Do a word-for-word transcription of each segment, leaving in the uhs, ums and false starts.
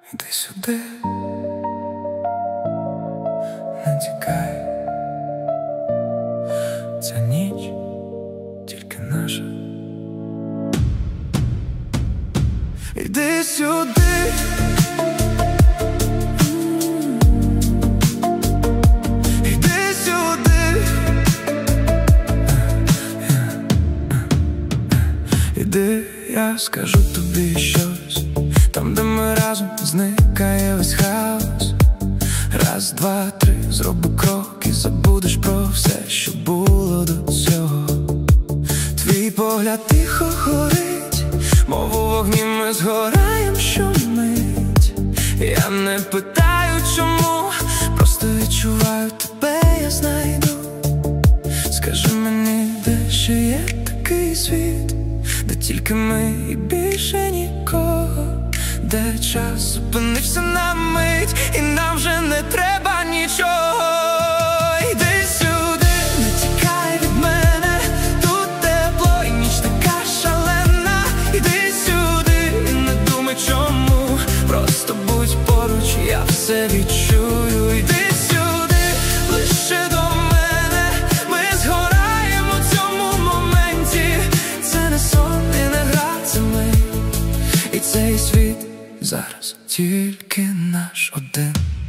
Іди сюди, не тікай, ця ніч тільки наша. Іди сюди, іди сюди, іди, я скажу тобі щось. Там, де ми разом, зникає весь хаос. Раз, два, три, зроби крок і забудеш про все, що було до цього. Твій погляд тихо горить, мов у вогні ми згораєм щомить. Я не питаю чому, просто відчуваю тебе, я знайду. Скажи мені, де ще є такий світ, де тільки ми і більше нікого, де час зупинився на мить, і нам вже не треба нічого. Іди сюди, не тікай від мене, тут тепло і ніч така шалена. Іди сюди і не думай чому, просто будь поруч, я все відчую. Іди сюди, ближче до мене, ми згораємо в цьому моменті. Це не сон і не гра, це ми, і цей світ зараз тільки наш один.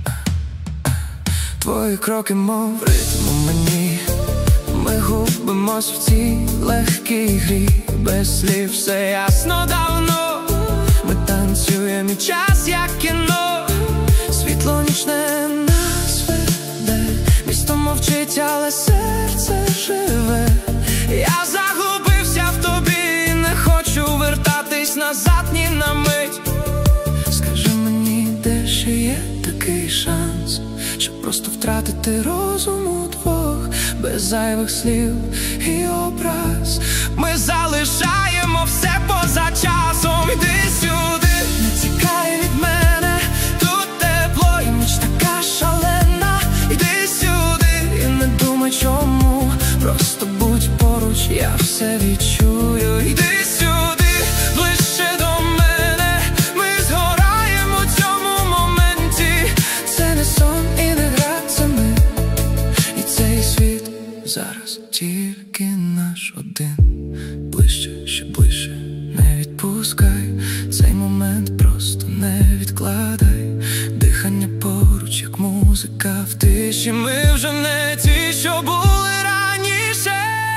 Твої кроки, мов ритм у мені, ми губимось в цій легкій грі. Без слів все ясно давно, ми танцюємо і час як кіно. Світло нічне нас веде, місто мовчить, але серце живе. Я загубився в тобі, не хочу вертатись назад ні на мить. Скажи мені, де ще є такий шанс, щоб просто втратити розум удвох, без зайвих слів і образ. Ми залишаємо все поза часом. Іди сюди, не тікай від мене, тут тепло і ніч така шалена. Іди сюди і не думай чому, просто будь поруч, я все відчую. Іди сюди, ближче до мене, ми згораємо в цьому моменті. Це не сон і не гра, це ми, і цей світ зараз тільки наш один. Ближче, ще ближче, не відпускай цей момент, просто не відкладай. Дихання поруч, як музика в тиші. Ми вже не ті, що були раніше.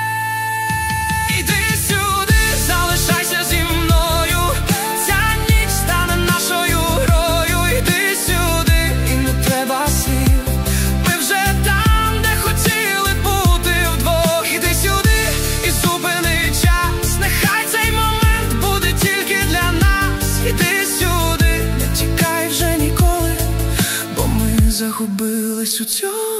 Іди сюди, залишайся зі мною, ця ніч стане нашою грою. Іди сюди і не треба слів, ми вже там, де хотіли бути вдвох. Іди сюди і зупини час, нехай цей момент буде тільки для нас. Іди сюди, не тікай вже ніколи, бо ми загубились у цьому